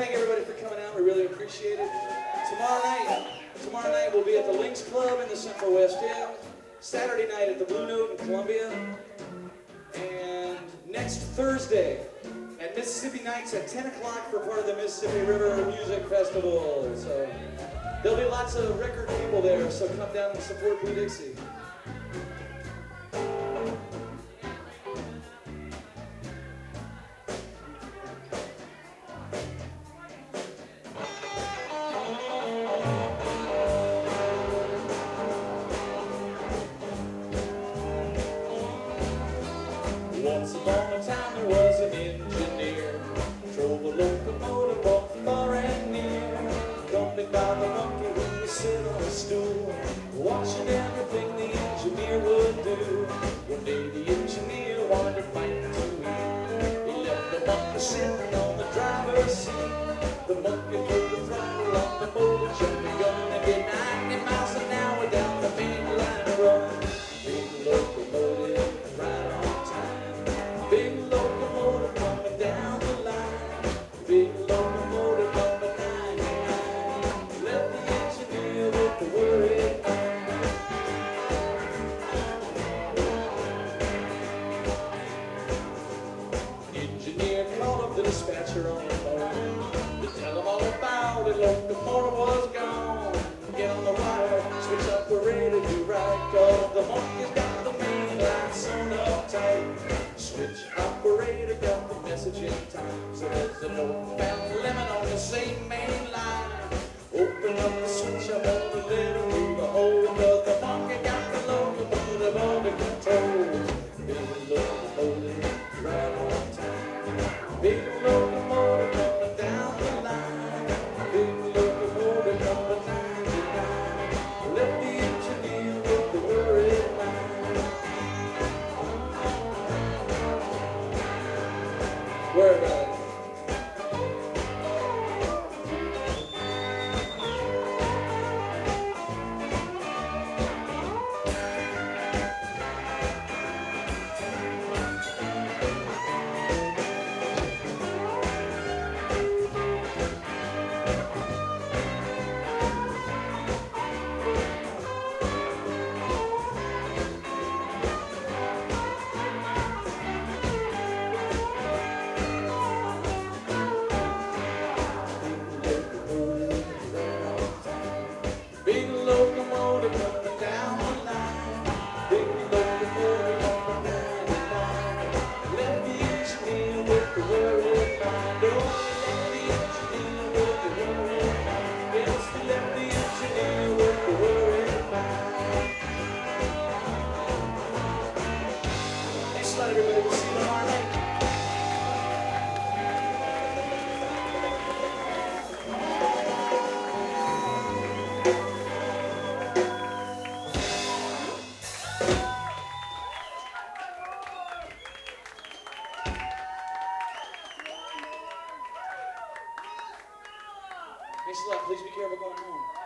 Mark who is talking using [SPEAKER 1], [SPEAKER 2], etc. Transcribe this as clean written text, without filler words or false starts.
[SPEAKER 1] thank everybody for coming out. We really appreciate it. Tomorrow night we'll be at the Lynx Club in the Central West End. Saturday night at the Blue Note in Columbia. And next Thursday at Mississippi Nights at 10 o'clock for part of the Mississippi River Music Festival. So there'll be lots of record people there, so come down and support Blue Dixie. Once upon a time there was an engineer, drove a locomotive both far and near, accompanied by the monkey who would sit on a stool, watching everything the engineer would do. One day the engineer wanted to fight to eat. He left the monkey sitting on the driver's seat. The monkey put the throttle on the motor, jumping gonna get 90 miles an hour down the main line run. Big locomotive right on time. Big locomotive coming down the line. Big locomotive number 99. Left the engineer with the worried mind. Engineer called up the dispatcher on the phone to tell him all about it. Locomotive was gone. Get on the wire, switch up the radio to right, 'cause the monkey's got the main line sewn up tight. Switch operator got the message in time, so there's a northbound lemon on the same main line. Open up the switch up on the little through the hole, 'cause the monkey got the locomotive under control. Big locomotive right on time. Big locomotive coming down the line. Big locomotive number 99. Left the engineer with the worried mind. Worry about it. Big locomotive coming down the line. Big locomotive number 99. Left the engineer with the worried mind. Oh, left the engineer with the worried mind. Yes, he left the engineer with the worried mind. Thanks a lot, everybody. We'll see you tomorrow night. Thanks a lot. Please be careful going home.